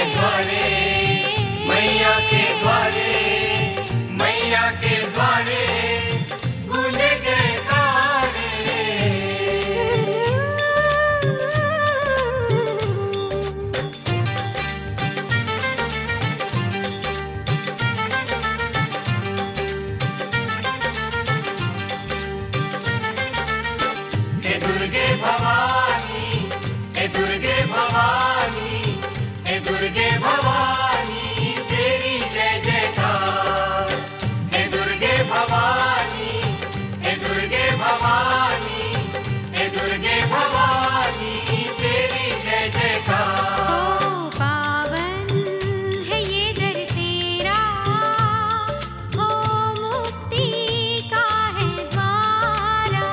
द्वारे, मैया के द्वारे, मैया के द्वारे गूंजे जयकारे। हे दुर्गे भवानी, हे दुर्गे भवानी, हे दुर्गे भवानी तेरी जय जयकार। हे दुर्गे भवानी, हे दुर्गे भवानी, हे दुर्गे भवानी तेरी जय जयकार। ओ पावन है ये दर तेरा, हो मुक्ति का है द्वारा।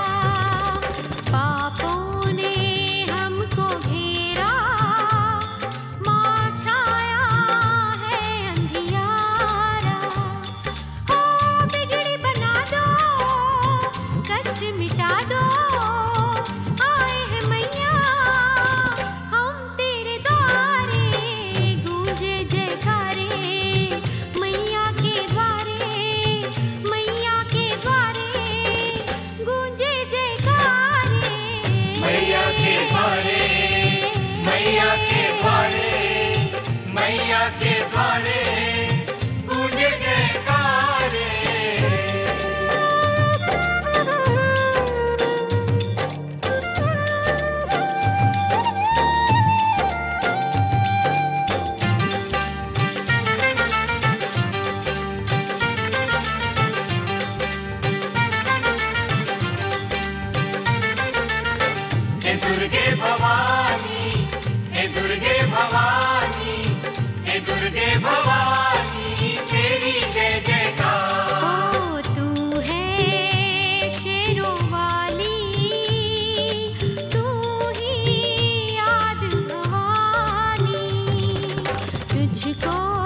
पापों ने हमको घेरा, माँ छाया है अंधियारा। हो बिगड़ी बना दो, कष्ट मिटा दो, आए हैं मैया हम तेरे द्वारे। गूंजे जयकारे मैया के द्वारे, मैया के द्वारे गूंजे जयकारे। मैया के द्वारे, मैया के द्वारे, मैया के द्वारे गूंजे जयकारे। हे दुर्गे भवानी, हे दुर्गे भवानी, हे दुर्गे भवानी तेरी जय जयकार। ओ तू है शेरों वाली, तू ही याद भवानी, तुझको